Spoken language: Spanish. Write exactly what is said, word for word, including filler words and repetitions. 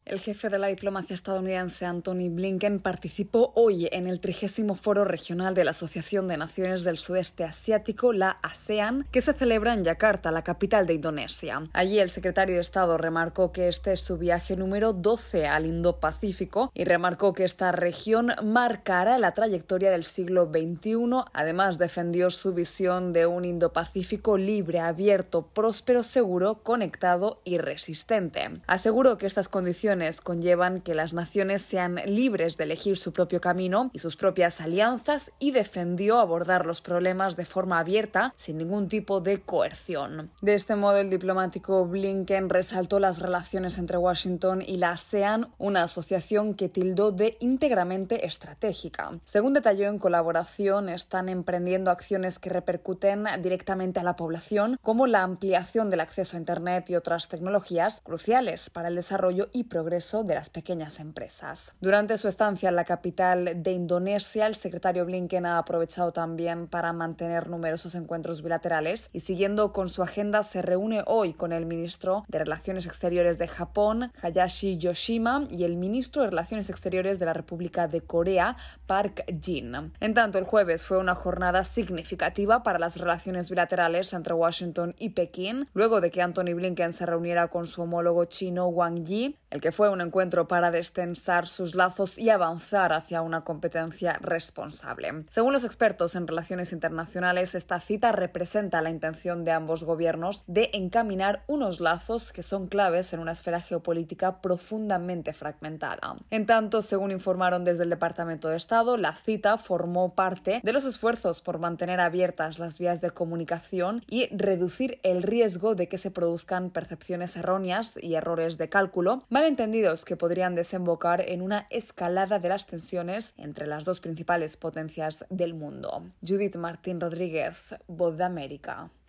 El jefe de la diplomacia estadounidense, Antony Blinken, participó hoy en el trigésimo Foro Regional de la Asociación de Naciones del Sudeste Asiático, la ASEAN, que se celebra en Yakarta, la capital de Indonesia. Allí el secretario de Estado remarcó que este es su viaje número doce al Indo-Pacífico y remarcó que esta región marcará la trayectoria del siglo veintiuno. Además, defendió su visión de un Indo-Pacífico libre, abierto, próspero, seguro, conectado y resistente. Aseguró que estas condiciones conllevan que las naciones sean libres de elegir su propio camino y sus propias alianzas y defendió abordar los problemas de forma abierta, sin ningún tipo de coerción. De este modo, el diplomático Blinken resaltó las relaciones entre Washington y la ASEAN, una asociación que tildó de íntegramente estratégica. Según detalló, en colaboración están emprendiendo acciones que repercuten directamente a la población, como la ampliación del acceso a Internet y otras tecnologías cruciales para el desarrollo y progreso de las pequeñas empresas. Durante su estancia en la capital de Indonesia, el secretario Blinken ha aprovechado también para mantener numerosos encuentros bilaterales y, siguiendo con su agenda, se reúne hoy con el ministro de Relaciones Exteriores de Japón, Hayashi Yoshima, y el ministro de Relaciones Exteriores de la República de Corea, Park Jin. En tanto, el jueves fue una jornada significativa para las relaciones bilaterales entre Washington y Pekín, luego de que Antony Blinken se reuniera con su homólogo chino Wang Yi, el que fue un encuentro para destensar sus lazos y avanzar hacia una competencia responsable. Según los expertos en relaciones internacionales, esta cita representa la intención de ambos gobiernos de encaminar unos lazos que son claves en una esfera geopolítica profundamente fragmentada. En tanto, según informaron desde el Departamento de Estado, la cita formó parte de los esfuerzos por mantener abiertas las vías de comunicación y reducir el riesgo de que se produzcan percepciones erróneas y errores de cálculo, malentendidos que podrían desembocar en una escalada de las tensiones entre las dos principales potencias del mundo. Judith Martín Rodríguez, Voz de América.